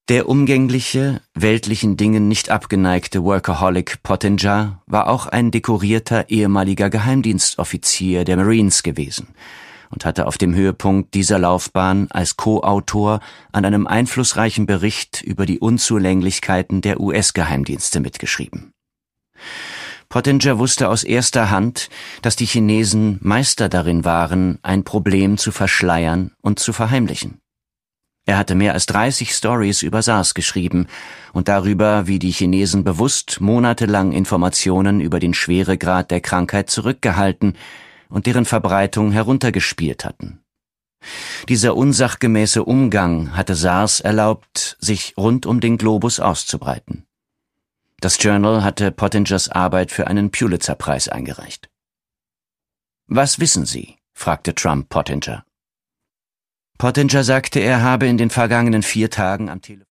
Der umgängliche, weltlichen Dingen nicht abgeneigte Workaholic Pottinger war auch ein dekorierter ehemaliger Geheimdienstoffizier der Marines gewesen und hatte auf dem Höhepunkt dieser Laufbahn als Co-Autor an einem einflussreichen Bericht über die Unzulänglichkeiten der US-Geheimdienste mitgeschrieben. Pottinger wusste aus erster Hand, dass die Chinesen Meister darin waren, ein Problem zu verschleiern und zu verheimlichen. Er hatte mehr als 30 Stories über SARS geschrieben und darüber, wie die Chinesen bewusst monatelang Informationen über den Schweregrad der Krankheit zurückgehalten und deren Verbreitung heruntergespielt hatten. Dieser unsachgemäße Umgang hatte SARS erlaubt, sich rund um den Globus auszubreiten. Das Journal hatte Pottingers Arbeit für einen Pulitzer-Preis eingereicht. »Was wissen Sie?« fragte Trump Pottinger. Pottinger sagte, er habe in den vergangenen 4 Tagen am Telefon